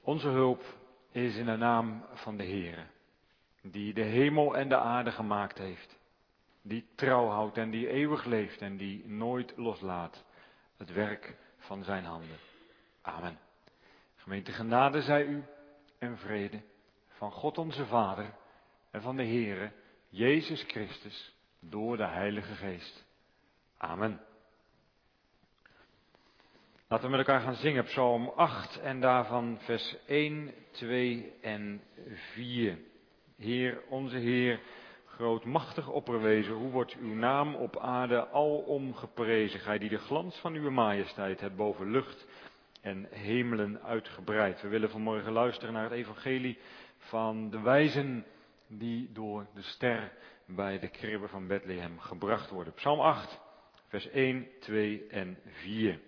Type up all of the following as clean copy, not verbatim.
Onze hulp is in de naam van de Heere, die de hemel en de aarde gemaakt heeft, die trouw houdt en die eeuwig leeft en die nooit loslaat het werk van zijn handen. Amen. Gemeente, genade zij u en vrede van God onze Vader en van de Heere Jezus Christus door de Heilige Geest. Amen. Laten we met elkaar gaan zingen, Psalm 8 en daarvan vers 1, 2 en 4. Heer, onze Heer, grootmachtig opperwezen, hoe wordt uw naam op aarde alom geprezen, gij die de glans van uw majesteit hebt boven lucht en hemelen uitgebreid. We willen vanmorgen luisteren naar het evangelie van de wijzen die door de ster bij de kribbe van Bethlehem gebracht worden. Psalm 8, vers 1, 2 en 4.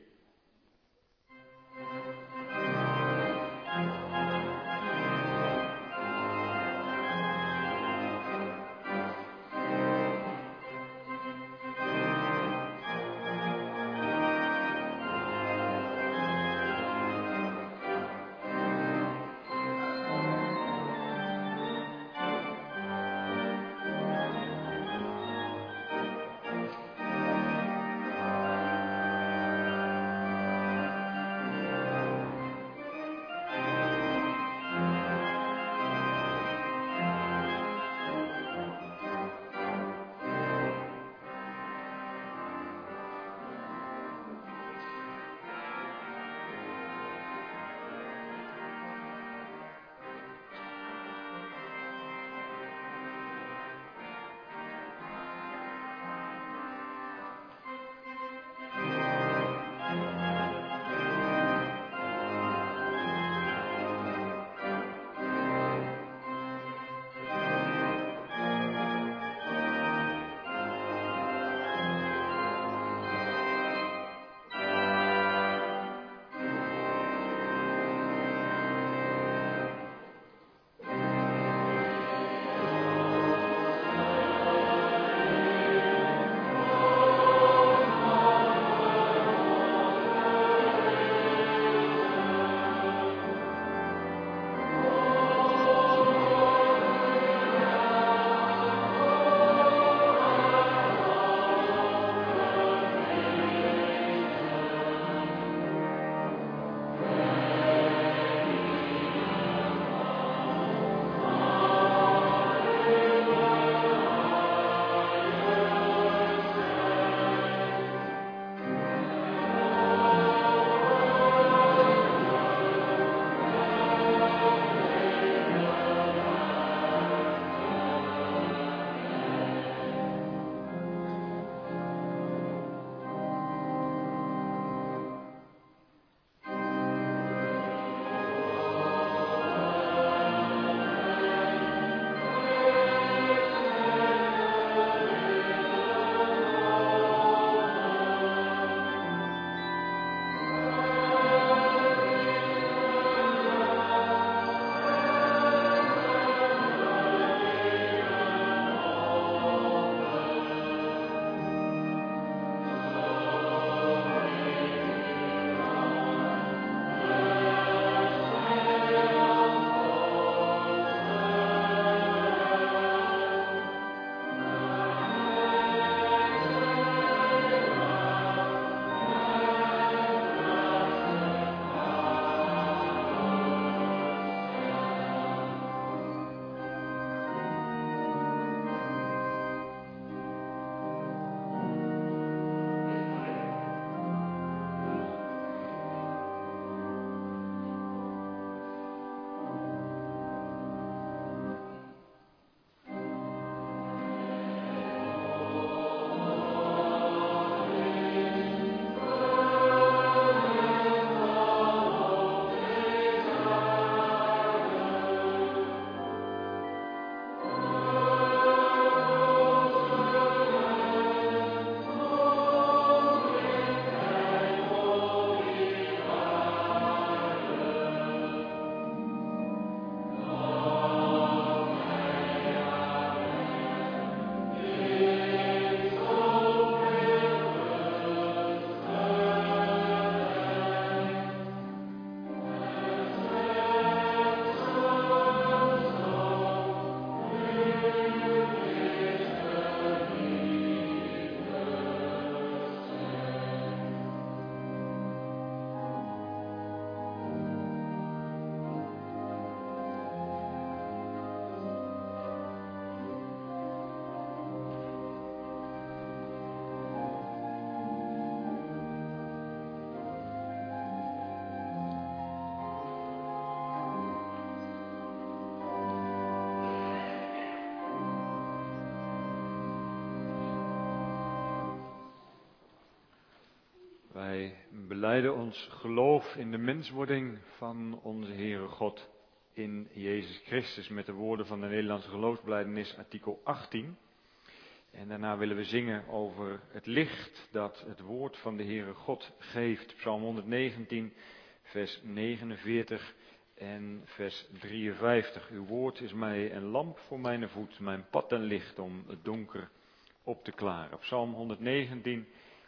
Wij belijden ons geloof in de menswording van onze Heere God in Jezus Christus met de woorden van de Nederlandse geloofsbelijdenis artikel 18. En daarna willen we zingen over het licht dat het woord van de Heere God geeft. Psalm 119, vers 49 en vers 53. Uw woord is mij een lamp voor mijn voet, mijn pad en licht om het donker op te klaren. Psalm 119,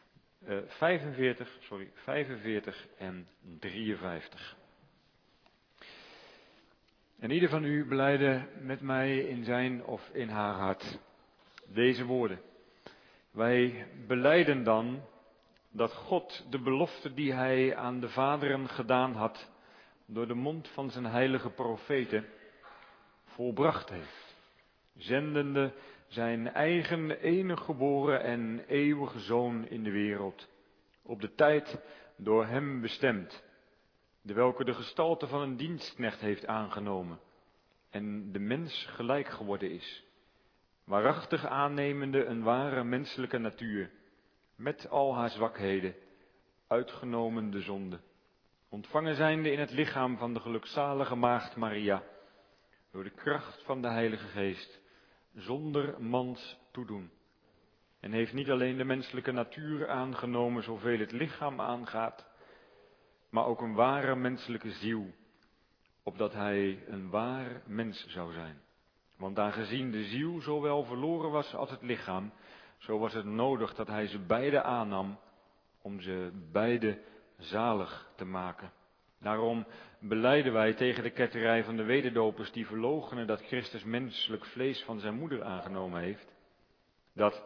45 en 53. En ieder van u belijde met mij in zijn of in haar hart deze woorden. Wij belijden dan dat God de belofte die hij aan de vaderen gedaan had, door de mond van zijn heilige profeten, volbracht heeft. Zendende zijn eigen enige geboren en eeuwige Zoon in de wereld, op de tijd door hem bestemd, de welke de gestalte van een dienstknecht heeft aangenomen en de mens gelijk geworden is, waarachtig aannemende een ware menselijke natuur, met al haar zwakheden, uitgenomen de zonde, ontvangen zijnde in het lichaam van de gelukzalige maagd Maria, door de kracht van de Heilige Geest, zonder mans toedoen. En heeft niet alleen de menselijke natuur aangenomen, zoveel het lichaam aangaat, maar ook een ware menselijke ziel, opdat hij een waar mens zou zijn. Want aangezien de ziel zowel verloren was als het lichaam, zo was het nodig dat hij ze beide aannam, om ze beide zalig te maken. Daarom belijden wij tegen de ketterij van de wederdopers die verloochenen dat Christus menselijk vlees van zijn moeder aangenomen heeft, dat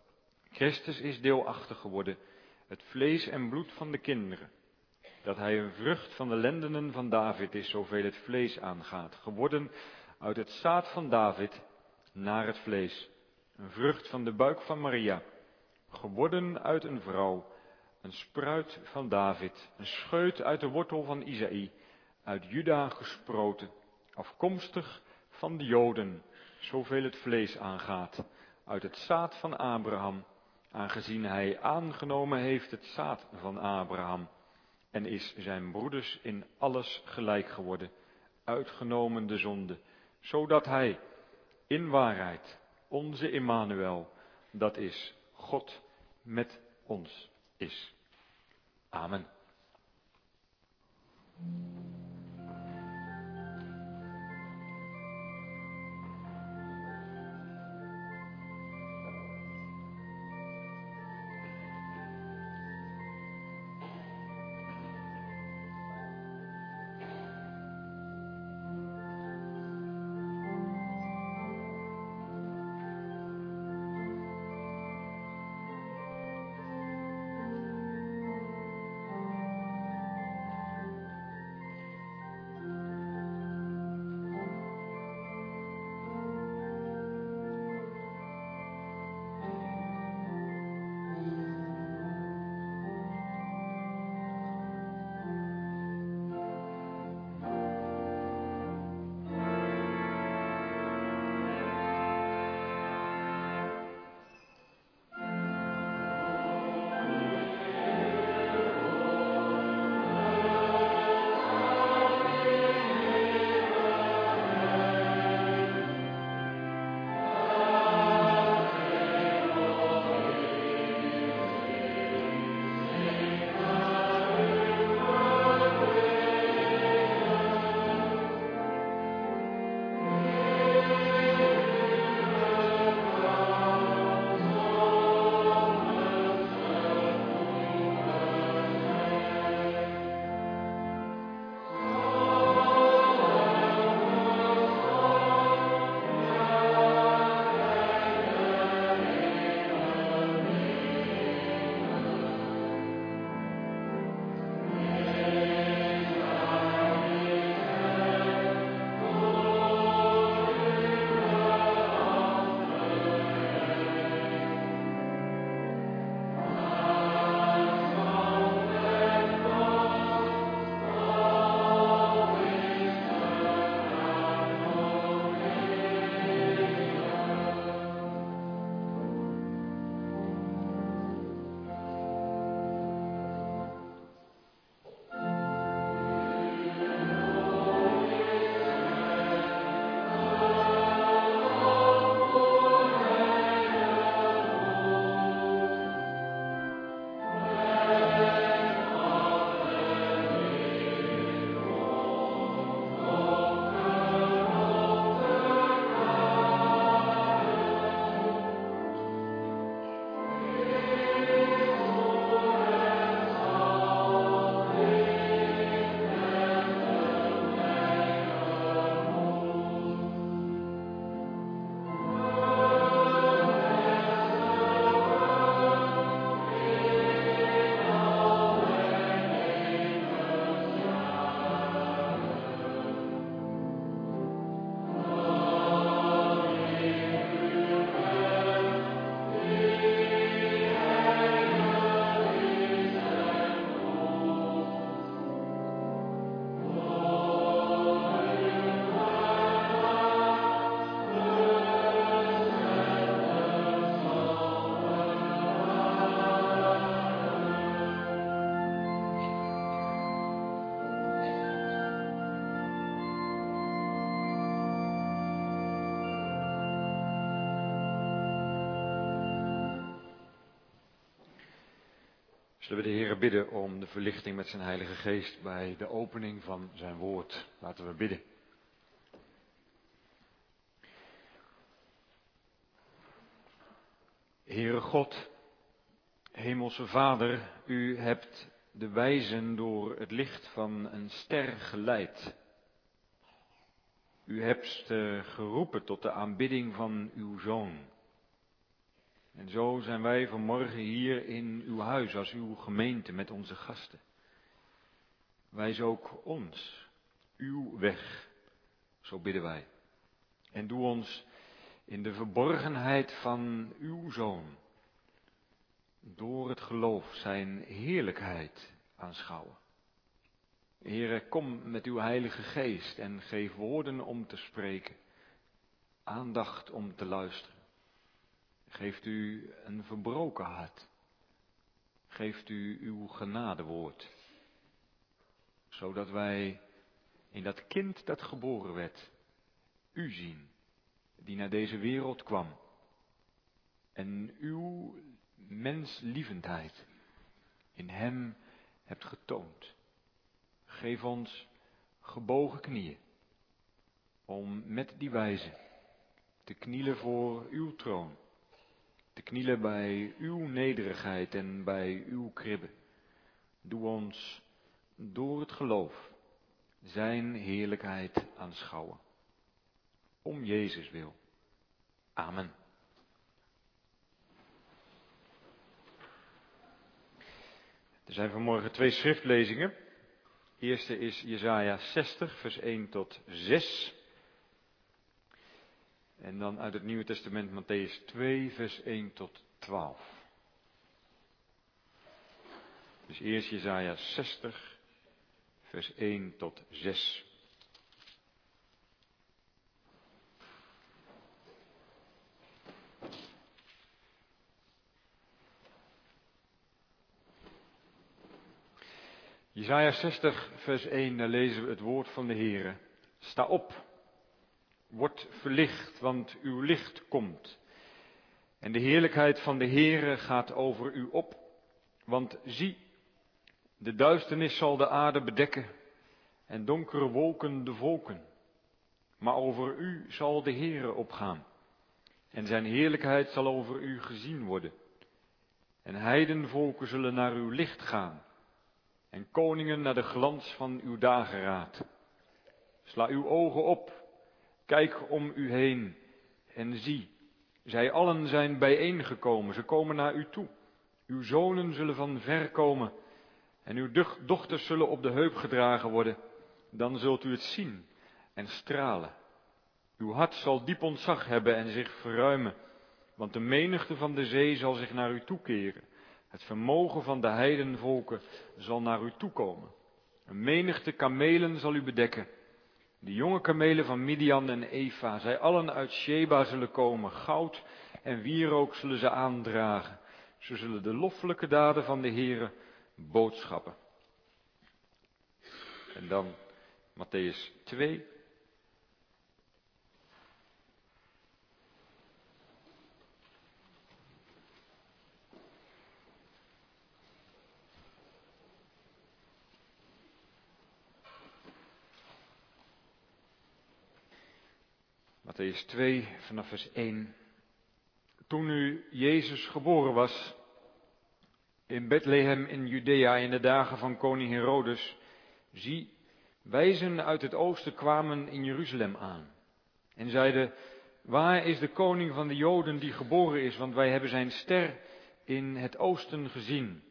Christus is deelachtig geworden, het vlees en bloed van de kinderen, dat hij een vrucht van de lendenen van David is, zoveel het vlees aangaat, geworden uit het zaad van David naar het vlees, een vrucht van de buik van Maria, geworden uit een vrouw, een spruit van David, een scheut uit de wortel van Isaïe, uit Juda gesproten, afkomstig van de Joden, zoveel het vlees aangaat, uit het zaad van Abraham, aangezien hij aangenomen heeft het zaad van Abraham, en is zijn broeders in alles gelijk geworden, uitgenomen de zonde, zodat hij in waarheid onze Immanuel, dat is God met ons is. Amen. Zullen we de Heere bidden om de verlichting met zijn Heilige Geest bij de opening van zijn woord. Laten we bidden. Heere God, Hemelse Vader, u hebt de wijzen door het licht van een ster geleid. U hebt ze geroepen tot de aanbidding van uw Zoon. En zo zijn wij vanmorgen hier in uw huis als uw gemeente met onze gasten. Wijs ook ons uw weg, zo bidden wij. En doe ons in de verborgenheid van uw Zoon, door het geloof zijn heerlijkheid aanschouwen. Heere, kom met uw Heilige Geest en geef woorden om te spreken, aandacht om te luisteren. Geeft u een verbroken hart. Geeft u uw genadewoord. Zodat wij in dat kind dat geboren werd, u zien, die naar deze wereld kwam. En uw menslievendheid in hem hebt getoond. Geef ons gebogen knieën, om met die wijze te knielen voor uw troon. Te knielen bij uw nederigheid en bij uw kribben. Doe ons door het geloof zijn heerlijkheid aanschouwen. Om Jezus wil. Amen. Er zijn vanmorgen 2 schriftlezingen. De eerste is Jesaja 60, vers 1 tot 6. En dan uit het Nieuwe Testament Mattheüs 2, vers 1 tot 12. Dus eerst Jesaja 60, vers 1 tot 6. Jesaja 60, vers 1, daar lezen we het woord van de Heere. Sta op, word verlicht, want uw licht komt. En de heerlijkheid van de Heere gaat over u op. Want zie, de duisternis zal de aarde bedekken en donkere wolken de volken. Maar over u zal de Heere opgaan en zijn heerlijkheid zal over u gezien worden. En heidenvolken zullen naar uw licht gaan en koningen naar de glans van uw dageraad. Sla uw ogen op, kijk om u heen en zie, zij allen zijn bijeengekomen, ze komen naar u toe. Uw zonen zullen van ver komen en uw dochters zullen op de heup gedragen worden. Dan zult u het zien en stralen. Uw hart zal diep ontzag hebben en zich verruimen, want de menigte van de zee zal zich naar u toekeren. Het vermogen van de heidenvolken zal naar u toekomen. Een menigte kamelen zal u bedekken. De jonge kamelen van Midian en Eva, zij allen uit Sheba zullen komen. Goud en wierook zullen ze aandragen. Ze zullen de loffelijke daden van de Heere boodschappen. En dan Mattheüs 2. Mattheüs 2 vanaf vers 1. Toen nu Jezus geboren was in Bethlehem in Judea in de dagen van koning Herodes, zie, wijzen uit het oosten kwamen in Jeruzalem aan en zeiden, waar is de koning van de Joden die geboren is, want wij hebben zijn ster in het oosten gezien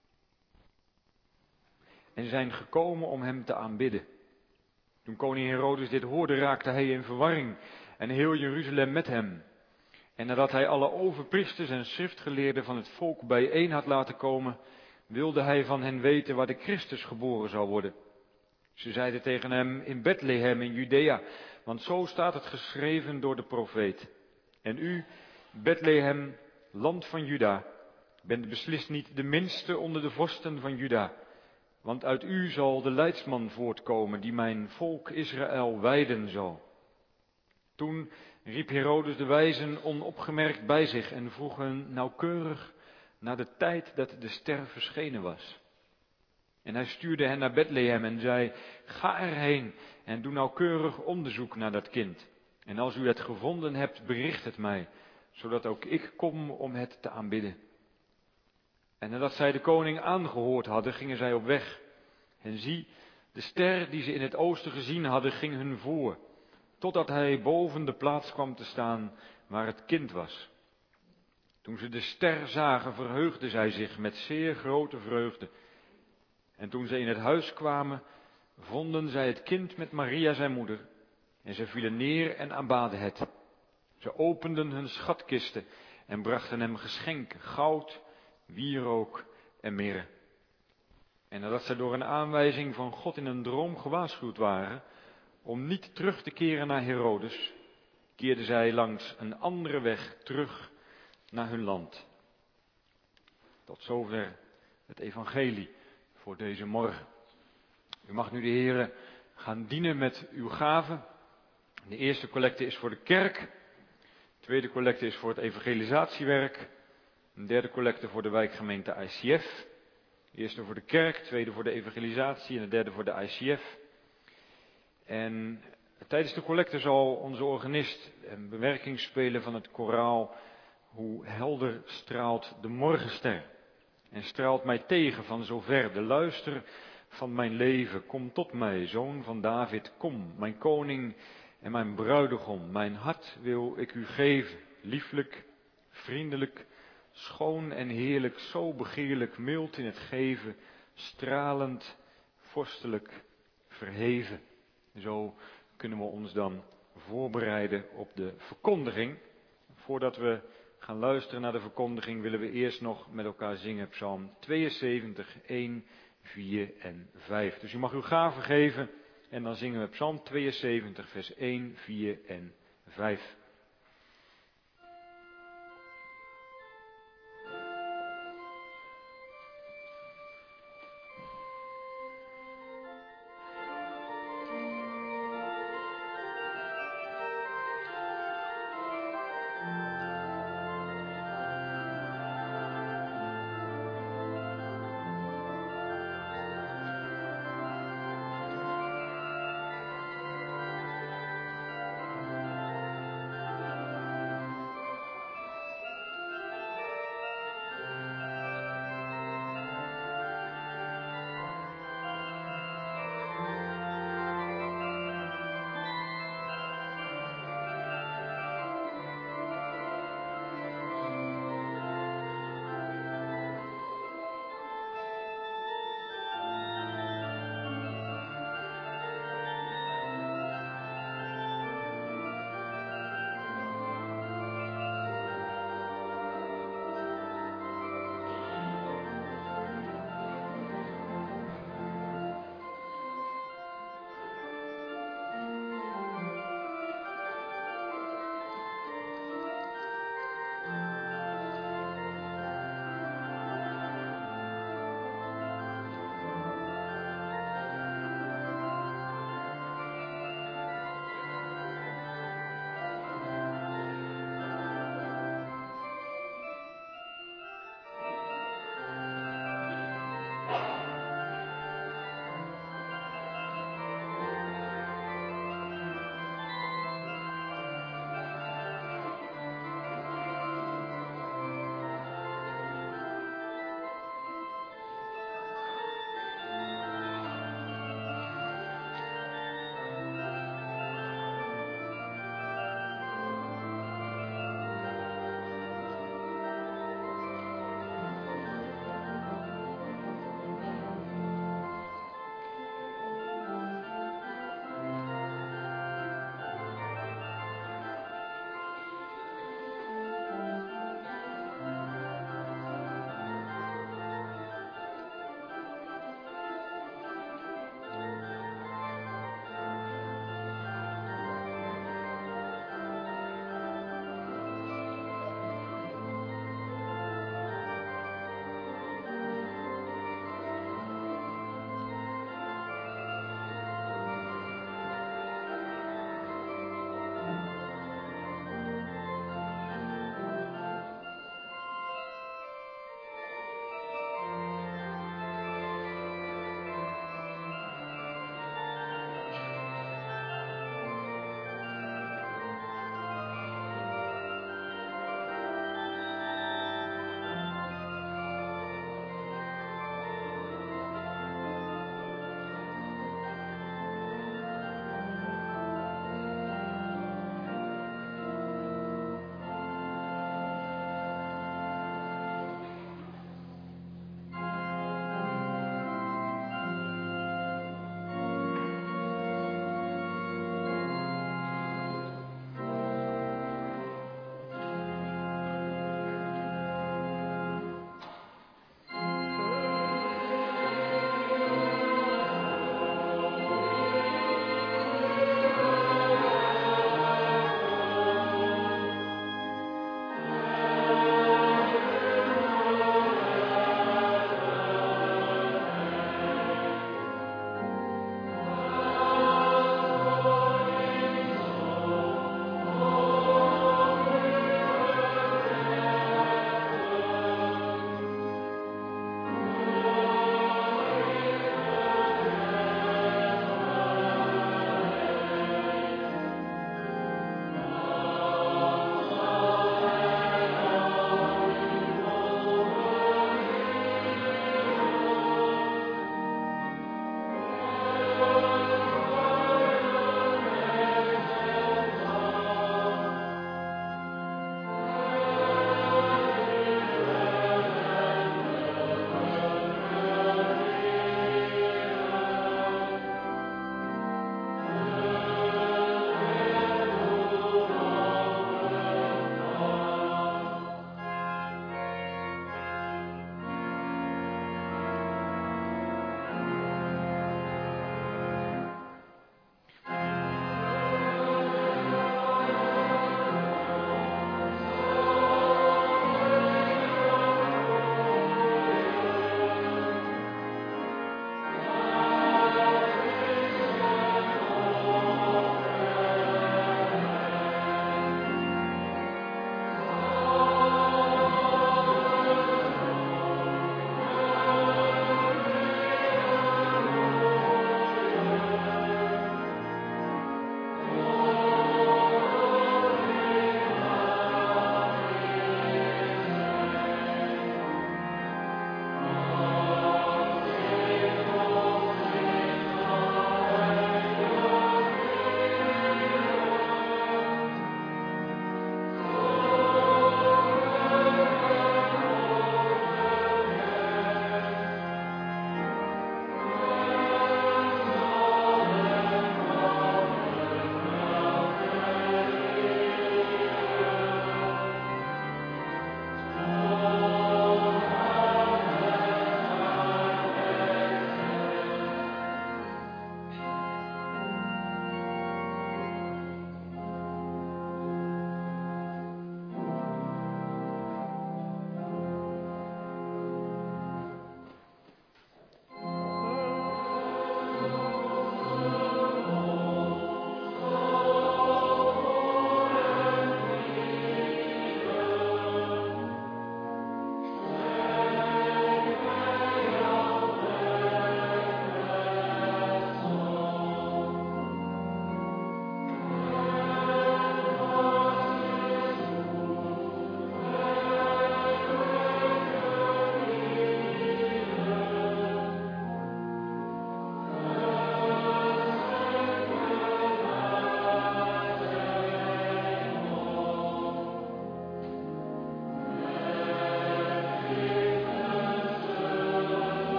en zijn gekomen om hem te aanbidden. Toen koning Herodes dit hoorde, raakte hij in verwarring en heel Jeruzalem met hem. En nadat hij alle overpriesters en schriftgeleerden van het volk bijeen had laten komen, wilde hij van hen weten waar de Christus geboren zou worden. Ze zeiden tegen hem, in Bethlehem in Judea, want zo staat het geschreven door de profeet. En u, Bethlehem, land van Juda, bent beslist niet de minste onder de vorsten van Juda. Want uit u zal de leidsman voortkomen die mijn volk Israël wijden zal. Toen riep Herodes de wijzen onopgemerkt bij zich en vroeg hen nauwkeurig na de tijd dat de ster verschenen was. En hij stuurde hen naar Bethlehem en zei, ga erheen en doe nauwkeurig onderzoek naar dat kind. En als u het gevonden hebt, bericht het mij, zodat ook ik kom om het te aanbidden. En nadat zij de koning aangehoord hadden, gingen zij op weg. En zie, de ster die ze in het oosten gezien hadden, ging hun voor, totdat hij boven de plaats kwam te staan waar het kind was. Toen ze de ster zagen, verheugden zij zich met zeer grote vreugde. En toen ze in het huis kwamen, vonden zij het kind met Maria zijn moeder. En ze vielen neer en aanbaden het. Ze openden hun schatkisten en brachten hem geschenken, goud, wierook en mirre. En nadat zij door een aanwijzing van God in een droom gewaarschuwd waren om niet terug te keren naar Herodes, keerden zij langs een andere weg terug naar hun land. Tot zover het evangelie voor deze morgen. U mag nu de Heere gaan dienen met uw gaven. De eerste collecte is voor de kerk. De tweede collecte is voor het evangelisatiewerk. Een derde collecte voor de wijkgemeente ICF. De eerste voor de kerk, de tweede voor de evangelisatie en de derde voor de ICF. En tijdens de collecte zal onze organist een bewerking spelen van het koraal Hoe helder straalt de morgenster. En straalt mij tegen van zover, de luister van mijn leven. Kom tot mij, zoon van David, kom, mijn koning en mijn bruidegom. Mijn hart wil ik u geven, lieflijk, vriendelijk, schoon en heerlijk, zo begeerlijk, mild in het geven, stralend, vorstelijk, verheven. Zo kunnen we ons dan voorbereiden op de verkondiging. Voordat we gaan luisteren naar de verkondiging willen we eerst nog met elkaar zingen Psalm 72, 1, 4 en 5. Dus u mag uw gaven geven en dan zingen we Psalm 72, vers 1, 4 en 5.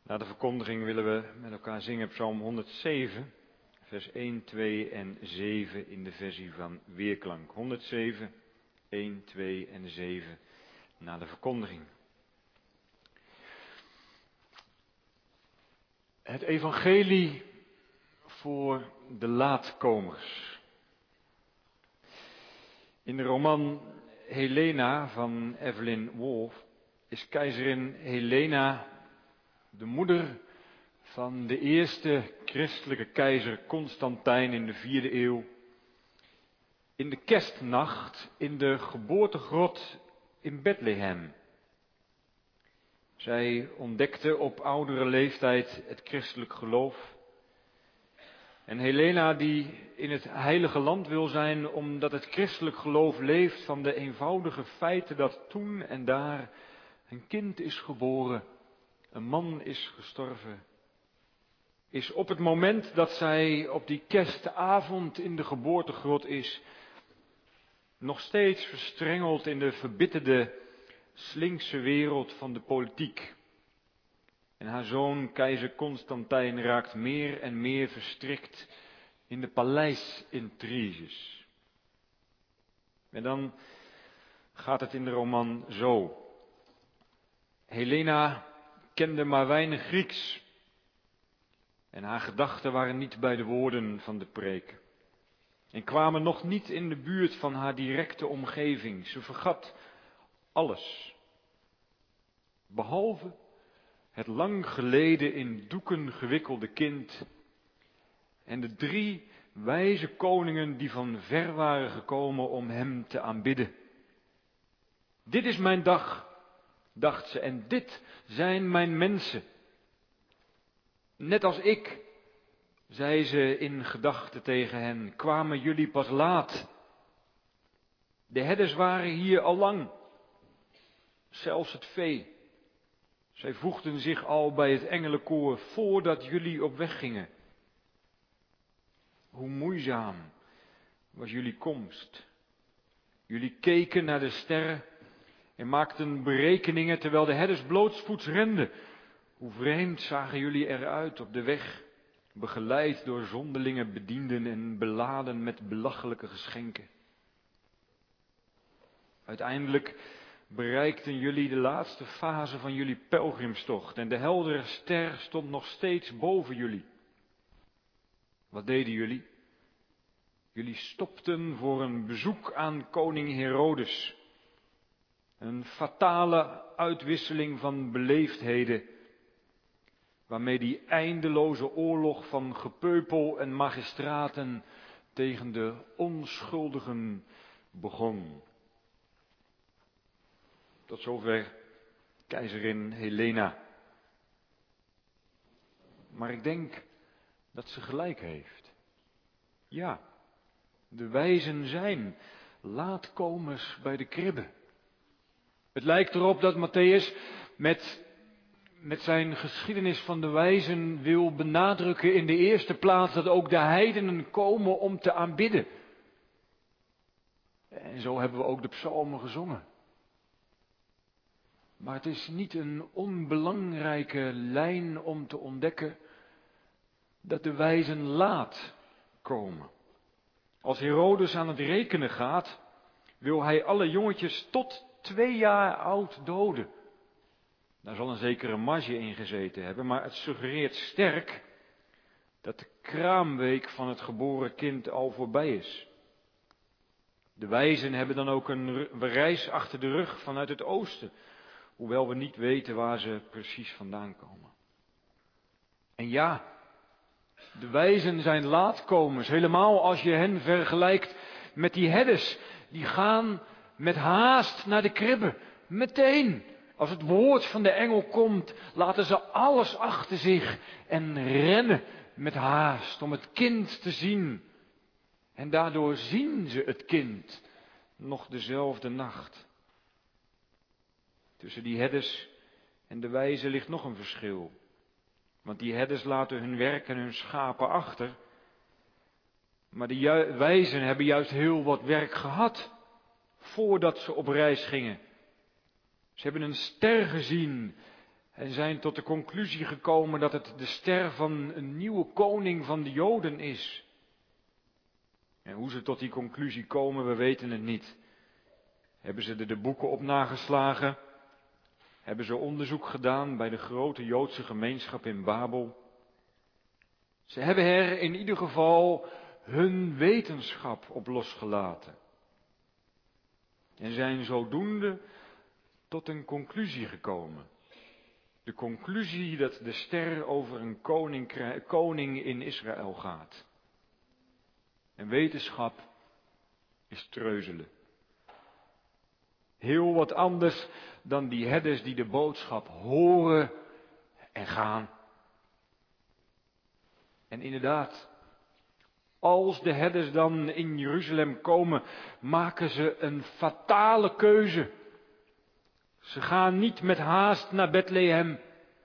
Na de verkondiging willen we met elkaar zingen Psalm 107, vers 1, 2 en 7 in de versie van Weerklank. 107, 1, 2 en 7 na de verkondiging. Het evangelie voor de laatkomers. In de roman Helena van Evelyn Waugh is keizerin Helena de moeder van de eerste christelijke keizer Constantijn in de 4e eeuw. In de kerstnacht in de geboortegrot in Bethlehem. Zij ontdekte op oudere leeftijd het christelijk geloof. En Helena, die in het heilige land wil zijn, omdat het christelijk geloof leeft van de eenvoudige feiten dat toen en daar een kind is geboren, een man is gestorven, is op het moment dat zij op die kerstavond in de geboortegrot is, nog steeds verstrengeld in de verbitterde, slinkse wereld van de politiek. En haar zoon, keizer Constantijn, raakt meer en meer verstrikt in de paleisintriges. En dan gaat het in de roman zo. Helena kende maar weinig Grieks. En haar gedachten waren niet bij de woorden van de preek. En kwamen nog niet in de buurt van haar directe omgeving. Ze vergat alles. Behalve het lang geleden in doeken gewikkelde kind en de 3 wijze koningen die van ver waren gekomen om hem te aanbidden. Dit is mijn dag, dacht ze, en dit zijn mijn mensen. Net als ik, zei ze in gedachten tegen hen, kwamen jullie pas laat. De herders waren hier al lang, zelfs het vee. Zij voegden zich al bij het engelenkoor voordat jullie op weg gingen. Hoe moeizaam was jullie komst. Jullie keken naar de sterren en maakten berekeningen terwijl de herders blootsvoets renden. Hoe vreemd zagen jullie eruit op de weg, begeleid door zonderlinge bedienden en beladen met belachelijke geschenken. Uiteindelijk bereikten jullie de laatste fase van jullie pelgrimstocht en de heldere ster stond nog steeds boven jullie. Wat deden jullie? Jullie stopten voor een bezoek aan koning Herodes. Een fatale uitwisseling van beleefdheden, waarmee die eindeloze oorlog van gepeupel en magistraten tegen de onschuldigen begon. Tot zover keizerin Helena. Maar ik denk dat ze gelijk heeft. Ja, de wijzen zijn laatkomers bij de kribbe. Het lijkt erop dat Mattheüs met zijn geschiedenis van de wijzen wil benadrukken in de eerste plaats dat ook de heidenen komen om te aanbidden. En zo hebben we ook de psalmen gezongen. Maar het is niet een onbelangrijke lijn om te ontdekken dat de wijzen laat komen. Als Herodes aan het rekenen gaat, wil hij alle jongetjes tot 2 jaar oud doden. Daar zal een zekere marge in gezeten hebben, maar het suggereert sterk dat de kraamweek van het geboren kind al voorbij is. De wijzen hebben dan ook een reis achter de rug vanuit het oosten, hoewel we niet weten waar ze precies vandaan komen. En ja, de wijzen zijn laatkomers, helemaal als je hen vergelijkt met die herders. Die gaan met haast naar de kribbe, meteen. Als het woord van de engel komt, laten ze alles achter zich en rennen met haast om het kind te zien. En daardoor zien ze het kind nog dezelfde nacht. Tussen die herders en de wijzen ligt nog een verschil. Want die herders laten hun werk en hun schapen achter. Maar de wijzen hebben juist heel wat werk gehad voordat ze op reis gingen. Ze hebben een ster gezien en zijn tot de conclusie gekomen dat het de ster van een nieuwe koning van de Joden is. En hoe ze tot die conclusie komen, we weten het niet. Hebben ze er de boeken op nageslagen? Hebben ze onderzoek gedaan bij de grote Joodse gemeenschap in Babel? Ze hebben er in ieder geval hun wetenschap op losgelaten. En zijn zodoende tot een conclusie gekomen. De conclusie dat de ster over een koning in Israël gaat. En wetenschap is treuzelen. Heel wat anders dan die herders die de boodschap horen en gaan. En inderdaad, als de herders dan in Jeruzalem komen, maken ze een fatale keuze. Ze gaan niet met haast naar Bethlehem,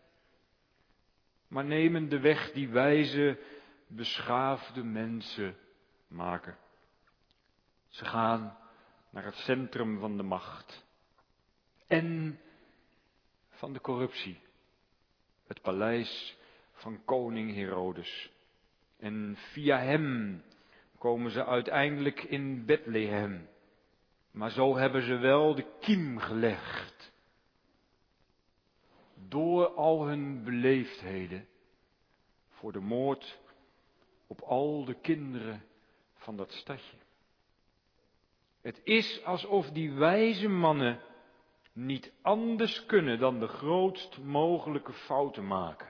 maar nemen de weg die wijze, beschaafde mensen maken. Ze gaan naar het centrum van de macht en van de corruptie, het paleis van koning Herodes. En via hem komen ze uiteindelijk in Bethlehem. Maar zo hebben ze wel de kiem gelegd. Door al hun beleefdheden voor de moord op al de kinderen van dat stadje. Het is alsof die wijze mannen niet anders kunnen dan de grootst mogelijke fouten maken.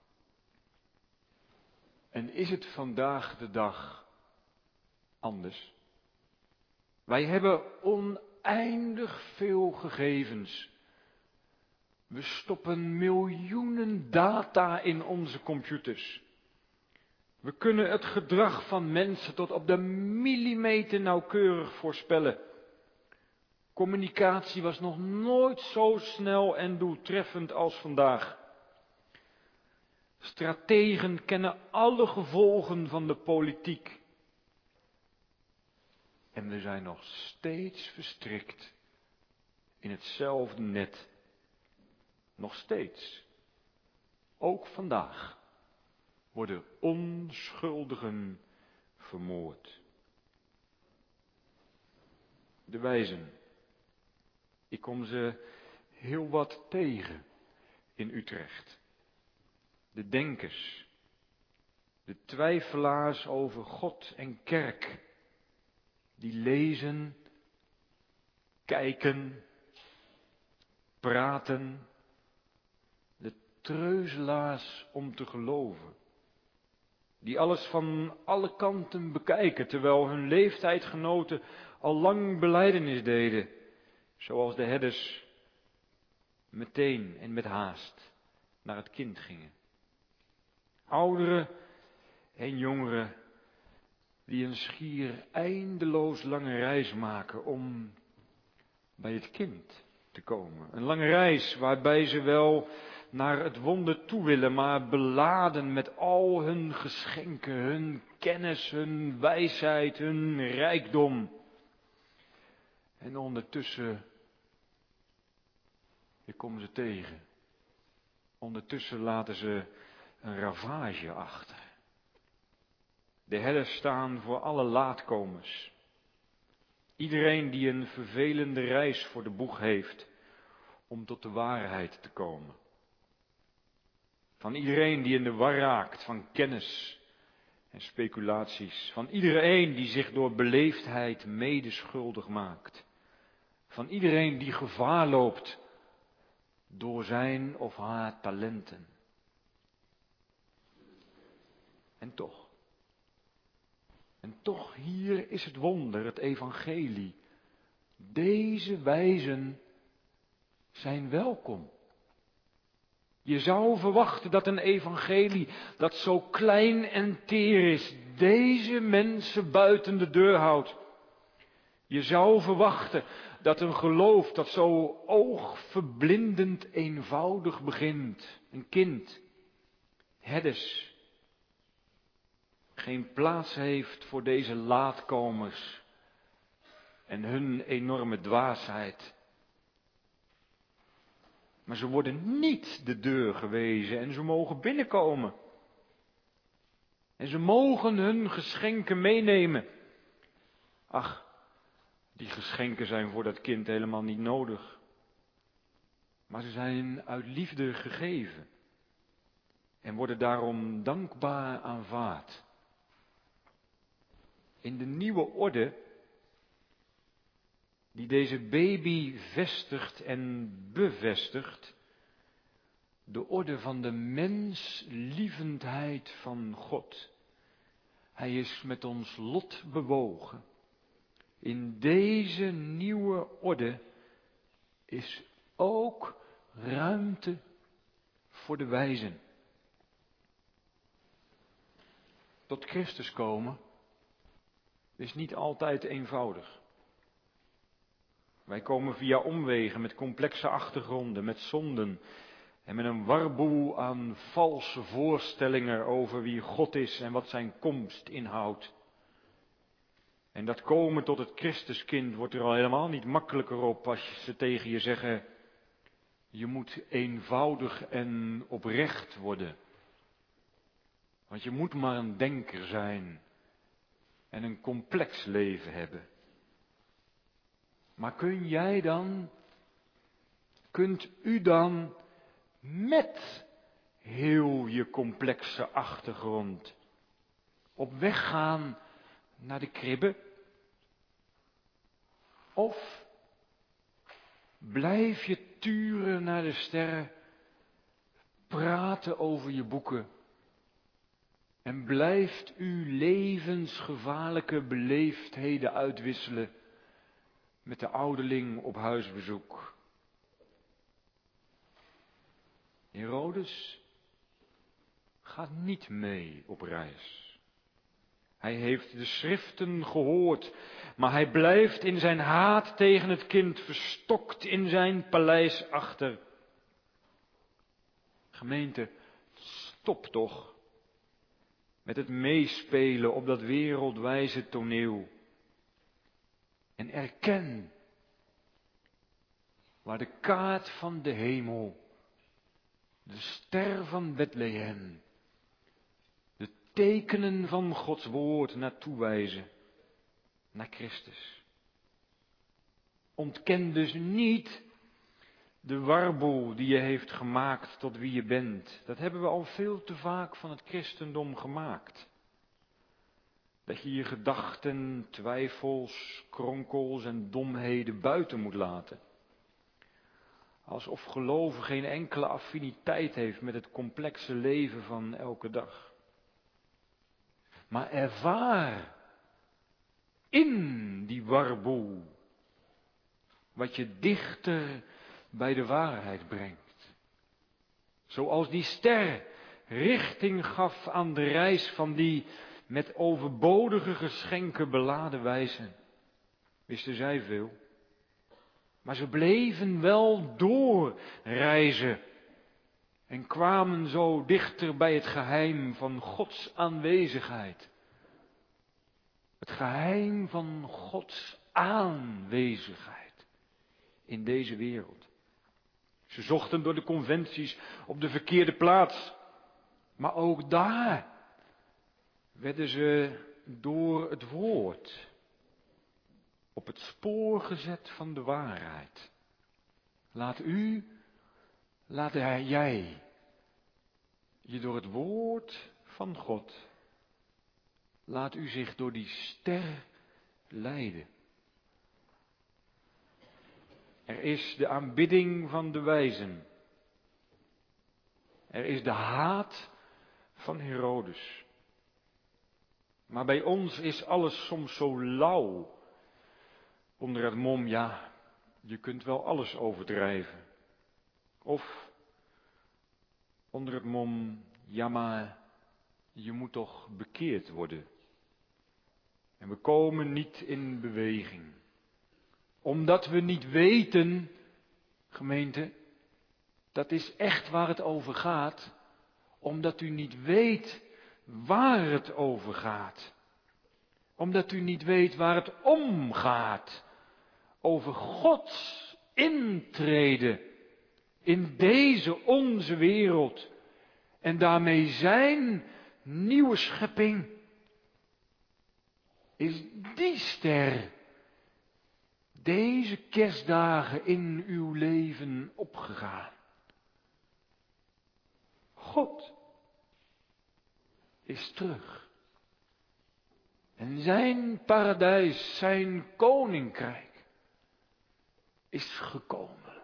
En is het vandaag de dag anders? Wij hebben oneindig veel gegevens. We stoppen miljoenen data in onze computers. We kunnen het gedrag van mensen tot op de millimeter nauwkeurig voorspellen. Communicatie was nog nooit zo snel en doeltreffend als vandaag. Strategen kennen alle gevolgen van de politiek. En we zijn nog steeds verstrikt in hetzelfde net. Nog steeds. Ook vandaag worden onschuldigen vermoord. De wijzen. Ik kom ze heel wat tegen in Utrecht. De denkers. De twijfelaars over God en kerk. Die lezen, kijken, praten. De treuzelaars om te geloven. Die alles van alle kanten bekijken, terwijl hun leeftijdgenoten al lang belijdenis deden. Zoals de herders meteen en met haast naar het kind gingen. Ouderen en jongeren die een schier eindeloos lange reis maken om bij het kind te komen. Een lange reis waarbij ze wel naar het wonder toe willen, maar beladen met al hun geschenken, hun kennis, hun wijsheid, hun rijkdom. En ondertussen, ik kom ze tegen. Ondertussen laten ze een ravage achter. De herders staan voor alle laatkomers. Iedereen die een vervelende reis voor de boeg heeft om tot de waarheid te komen. Van iedereen die in de war raakt van kennis en speculaties. Van iedereen die zich door beleefdheid medeschuldig maakt. Van iedereen die gevaar loopt door zijn of haar talenten. En toch hier is het wonder, het evangelie. Deze wijzen zijn welkom. Je zou verwachten dat een evangelie dat zo klein en teer is, deze mensen buiten de deur houdt. Je zou verwachten dat een geloof dat zo oogverblindend eenvoudig begint, een kind, herders, geen plaats heeft voor deze laatkomers en hun enorme dwaasheid. Maar ze worden niet de deur gewezen en ze mogen binnenkomen. En ze mogen hun geschenken meenemen. Ach, die geschenken zijn voor dat kind helemaal niet nodig. Maar ze zijn uit liefde gegeven. En worden daarom dankbaar aanvaard. In de nieuwe orde die deze baby vestigt en bevestigt, de orde van de menslievendheid van God. Hij is met ons lot bewogen. In deze nieuwe orde is ook ruimte voor de wijzen. Tot Christus komen is niet altijd eenvoudig. Wij komen via omwegen met complexe achtergronden, met zonden en met een warboel aan valse voorstellingen over wie God is en wat zijn komst inhoudt. En dat komen tot het Christuskind wordt er al helemaal niet makkelijker op als ze tegen je zeggen, je moet eenvoudig en oprecht worden. Want je moet maar een denker zijn en een complex leven hebben. Maar kunt u dan met heel je complexe achtergrond op weg gaan naar de kribbe? Of blijf je turen naar de sterren, praten over je boeken en blijft u levensgevaarlijke beleefdheden uitwisselen met de ouderling op huisbezoek? Herodes gaat niet mee op reis. Hij heeft de schriften gehoord, maar hij blijft in zijn haat tegen het kind verstokt in zijn paleis achter. Gemeente, stop toch met het meespelen op dat wereldwijze toneel. En erken waar de kaart van de hemel, de ster van Bethlehem, de tekenen van Gods woord naartoe wijzen, naar Christus. Ontken dus niet de warboel die je heeft gemaakt tot wie je bent. Dat hebben we al veel te vaak van het christendom gemaakt. Dat je je gedachten, twijfels, kronkels en domheden buiten moet laten. Alsof geloven geen enkele affiniteit heeft met het complexe leven van elke dag. Maar ervaar in die warboel wat je dichter bij de waarheid brengt. Zoals die ster richting gaf aan de reis van die met overbodige geschenken beladen wijzen. Wisten zij veel. Maar ze bleven wel doorreizen en kwamen zo dichter bij het geheim van Gods aanwezigheid. Het geheim van Gods aanwezigheid in deze wereld. Ze zochten door de conventies op de verkeerde plaats, maar ook daar werden ze door het woord op het spoor gezet van de waarheid. Laat jij je door het woord van God, laat u zich door die ster leiden. Er is de aanbidding van de wijzen. Er is de haat van Herodes. Maar bij ons is alles soms zo lauw. Onder het mom, ja, je kunt wel alles overdrijven. Of onder het mom, ja maar, je moet toch bekeerd worden. En we komen niet in beweging. Omdat we niet weten, gemeente, dat is echt waar het over gaat. Omdat u niet weet waar het over gaat. Omdat u niet weet waar het om gaat. Over Gods intrede in deze onze wereld en daarmee zijn nieuwe schepping, is die ster deze kerstdagen in uw leven opgegaan. God is terug. En zijn paradijs, zijn koninkrijk, is gekomen.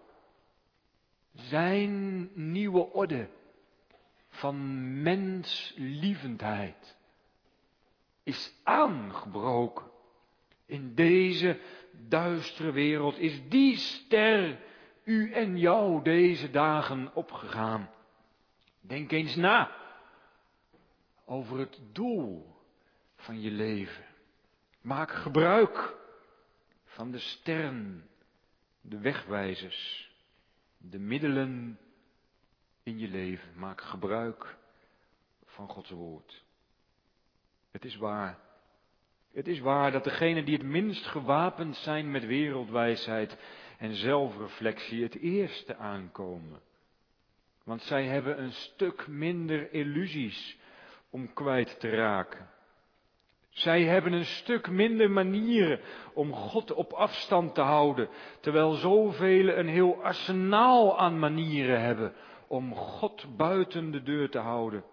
Zijn nieuwe orde van menslievendheid is aangebroken. In deze duistere wereld is die ster u en jou deze dagen opgegaan. Denk eens na over het doel van je leven. Maak gebruik van de sterren, de wegwijzers, de middelen in je leven. Maak gebruik van Gods woord. Het is waar. Het is waar dat degenen die het minst gewapend zijn met wereldwijsheid en zelfreflectie het eerste aankomen. Want zij hebben een stuk minder illusies om kwijt te raken. Zij hebben een stuk minder manieren om God op afstand te houden, terwijl zoveel een heel arsenaal aan manieren hebben om God buiten de deur te houden.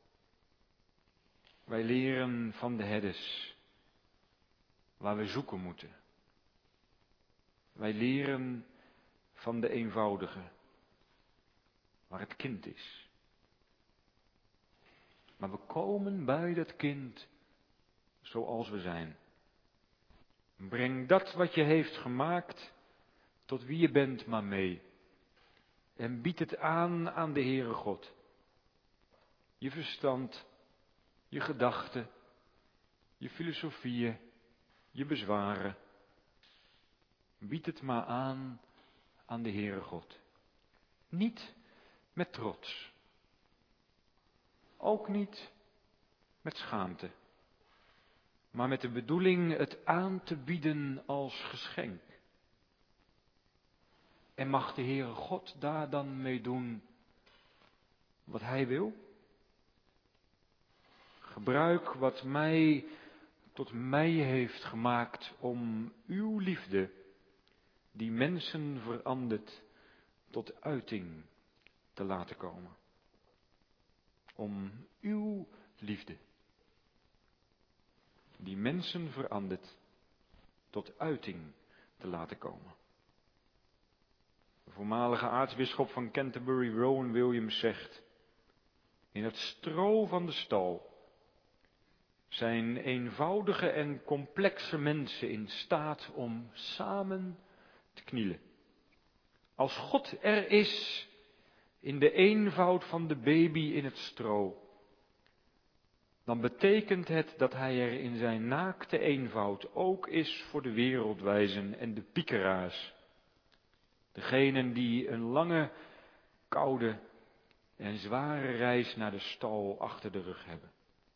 Wij leren van de herders waar we zoeken moeten. Wij leren van de eenvoudige waar het kind is. Maar we komen bij dat kind zoals we zijn. Breng dat wat je heeft gemaakt tot wie je bent maar mee. En bied het aan de Heere God. Je verstand, je gedachten, je filosofieën, je bezwaren. Bied het maar aan de Heere God. Niet met trots. Ook niet met schaamte. Maar met de bedoeling het aan te bieden als geschenk. En mag de Heere God daar dan mee doen wat Hij wil? Gebruik wat mij tot mij heeft gemaakt om uw liefde, die mensen verandert, tot uiting te laten komen. Om uw liefde, die mensen verandert, tot uiting te laten komen. De voormalige aartsbisschop van Canterbury, Rowan Williams, zegt: in het stro van de stal zijn eenvoudige en complexe mensen in staat om samen te knielen. Als God er is in de eenvoud van de baby in het stro, dan betekent het dat Hij er in zijn naakte eenvoud ook is voor de wereldwijzen en de piekeraars. Degenen die een lange, koude en zware reis naar de stal achter de rug hebben.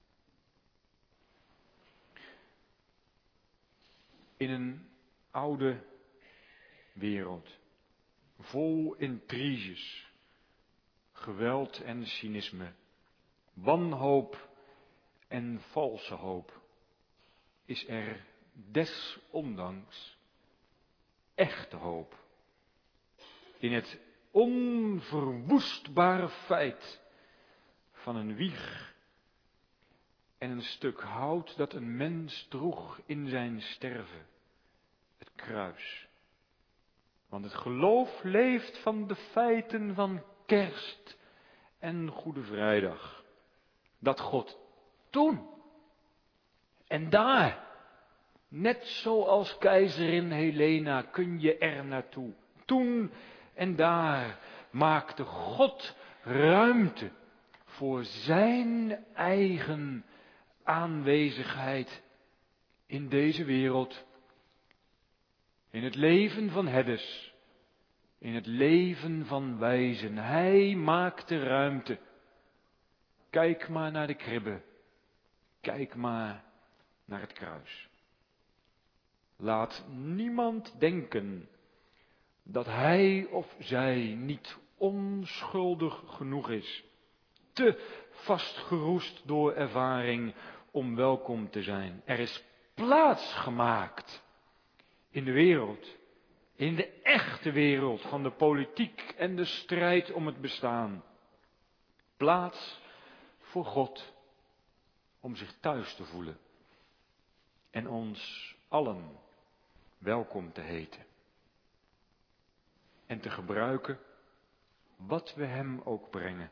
In een oude wereld, vol intriges, geweld en cynisme, wanhoop en valse hoop, is er desondanks echte hoop. In het onverwoestbare feit van een wieg en een stuk hout dat een mens droeg in zijn sterven, het kruis. Want het geloof leeft van de feiten van Kerst en Goede Vrijdag. Dat God toen en daar, net zoals keizerin Helena, kun je er naartoe. Toen en daar maakte God ruimte voor zijn eigen aanwezigheid in deze wereld. In het leven van herders, in het leven van wijzen. Hij maakte ruimte. Kijk maar naar de kribbe. Kijk maar naar het kruis. Laat niemand denken dat hij of zij niet onschuldig genoeg is, te vastgeroest door ervaring om welkom te zijn. Er is plaats gemaakt in de wereld, in de echte wereld van de politiek en de strijd om het bestaan. Plaats voor God om zich thuis te voelen en ons allen welkom te heten. En te gebruiken wat we hem ook brengen.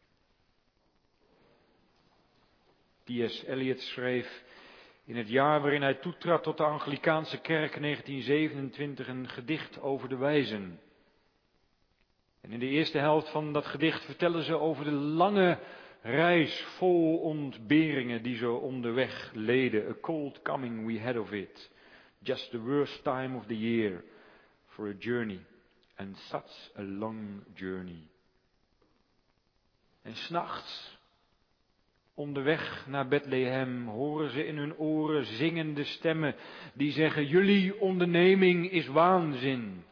T.S. Eliot schreef in het jaar waarin hij toetrad tot de Anglikaanse kerk 1927 een gedicht over de wijzen. En in de eerste helft van dat gedicht vertellen ze over de lange reis vol ontberingen die ze onderweg leden. A cold coming we had of it. Just the worst time of the year for a journey. And such a long journey. En 's nachts, onderweg naar Bethlehem, horen ze in hun oren zingende stemmen die zeggen: jullie onderneming is waanzin.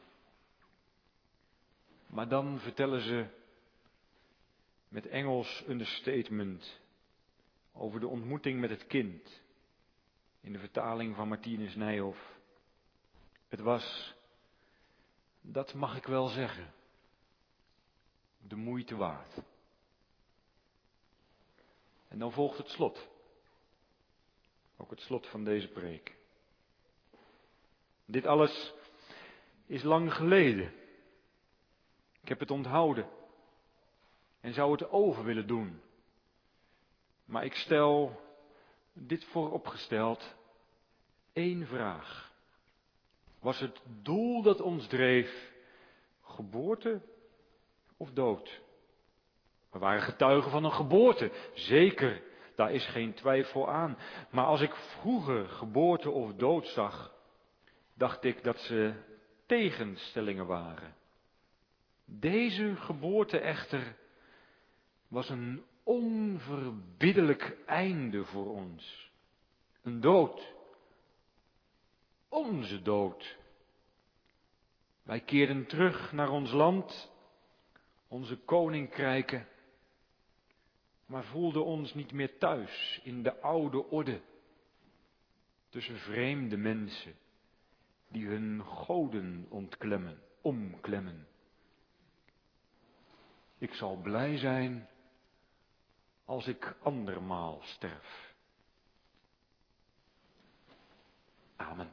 Maar dan vertellen ze met Engels understatement over de ontmoeting met het kind. In de vertaling van Martinus Nijhoff. Het was, dat mag ik wel zeggen, de moeite waard. En dan volgt het slot. Ook het slot van deze preek. Dit alles is lang geleden. Ik heb het onthouden. En zou het over willen doen. Maar ik stel, dit vooropgesteld, 1 vraag. Was het doel dat ons dreef geboorte of dood? We waren getuigen van een geboorte, zeker, daar is geen twijfel aan. Maar als ik vroeger geboorte of dood zag, dacht ik dat ze tegenstellingen waren. Deze geboorte echter was een onverbiddelijk einde voor ons. Een dood. Onze dood. Wij keerden terug naar ons land, onze koninkrijken, maar voelden ons niet meer thuis in de oude orde, tussen vreemde mensen die hun goden omklemmen. Ik zal blij zijn als ik andermaal sterf. Amen.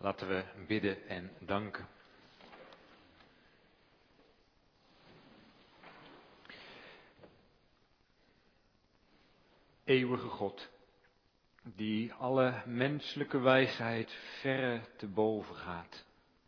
Laten we bidden en danken. Eeuwige God, die alle menselijke wijsheid verre te boven gaat.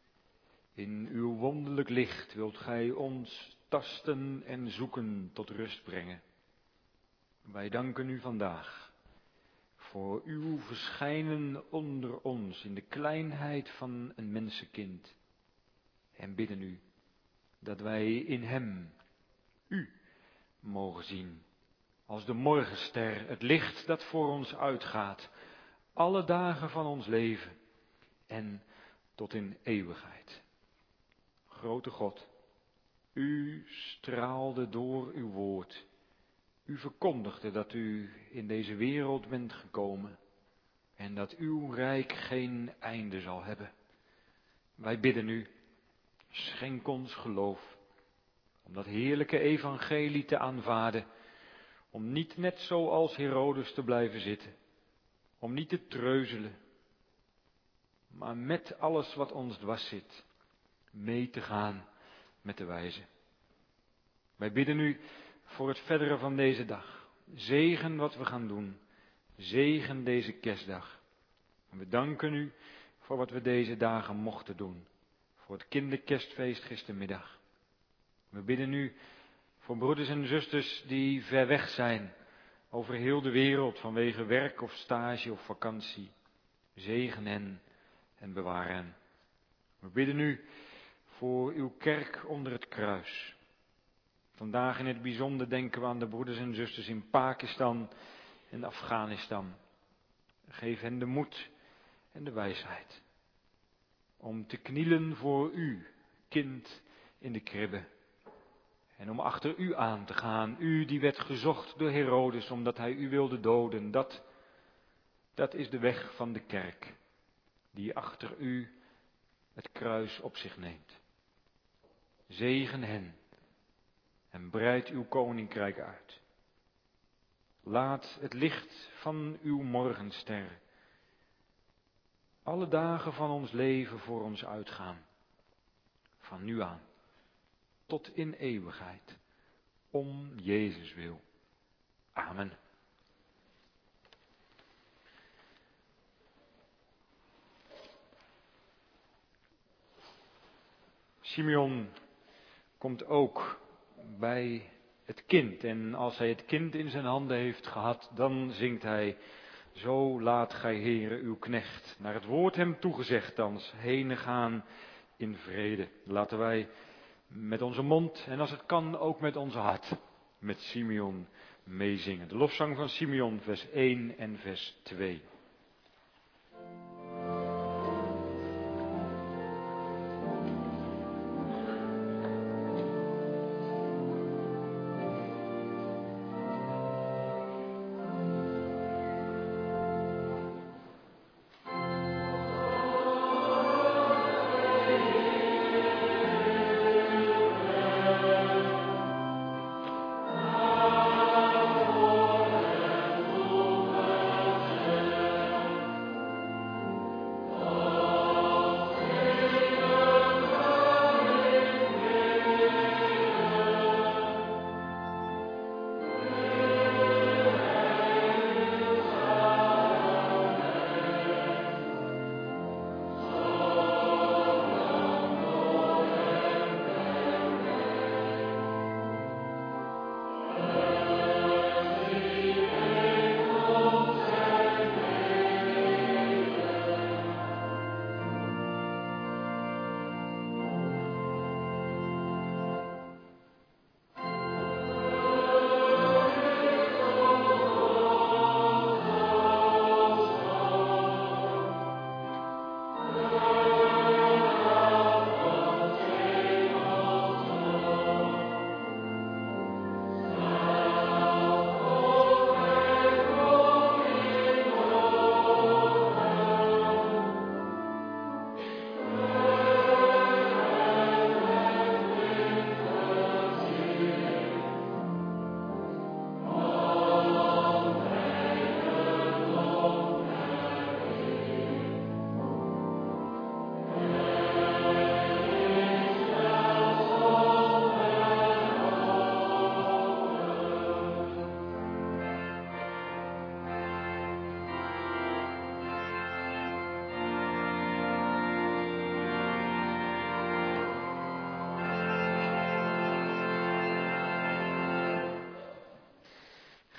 In uw wonderlijk licht wilt gij ons tasten en zoeken tot rust brengen. Wij danken u vandaag voor uw verschijnen onder ons in de kleinheid van een mensenkind. En bidden u dat wij in hem u mogen zien. Als de morgenster, het licht dat voor ons uitgaat, alle dagen van ons leven en tot in eeuwigheid. Grote God, u straalde door uw woord. U verkondigde dat u in deze wereld bent gekomen en dat uw rijk geen einde zal hebben. Wij bidden u, schenk ons geloof om dat heerlijke evangelie te aanvaarden. Om niet net zoals Herodes te blijven zitten. Om niet te treuzelen. Maar met alles wat ons dwars zit. Mee te gaan met de wijze. Wij bidden u voor het verdere van deze dag. Zegen wat we gaan doen. Zegen deze kerstdag. En we danken u voor wat we deze dagen mochten doen. Voor het kinderkerstfeest gistermiddag. We bidden u voor broeders en zusters die ver weg zijn, over heel de wereld vanwege werk of stage of vakantie. Zegen hen en bewaar hen. We bidden u voor uw kerk onder het kruis. Vandaag in het bijzonder denken we aan de broeders en zusters in Pakistan en Afghanistan. Geef hen de moed en de wijsheid om te knielen voor u, kind in de kribbe. En om achter u aan te gaan, u die werd gezocht door Herodes omdat hij u wilde doden, dat is de weg van de kerk, die achter u het kruis op zich neemt. Zegen hen en breid uw koninkrijk uit. Laat het licht van uw morgenster alle dagen van ons leven voor ons uitgaan, van nu aan. Tot in eeuwigheid, om Jezus wil. Amen. Simeon komt ook bij het kind en als hij het kind in zijn handen heeft gehad, dan zingt hij: Zo laat gij, Heere, uw knecht, naar het woord hem toegezegd thans, heen gaan in vrede. Laten wij met onze mond en als het kan ook met onze hart met Simeon meezingen. De lofzang van Simeon, vers 1 en vers 2.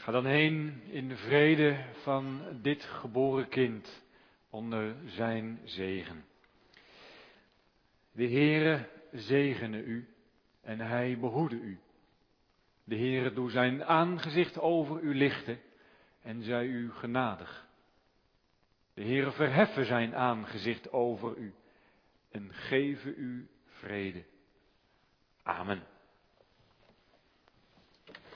Ga dan heen in de vrede van dit geboren kind onder zijn zegen. De Heere zegene u en hij behoede u. De Heere doe zijn aangezicht over u lichten en zij u genadig. De Heere verheffe zijn aangezicht over u en geven u vrede. Amen.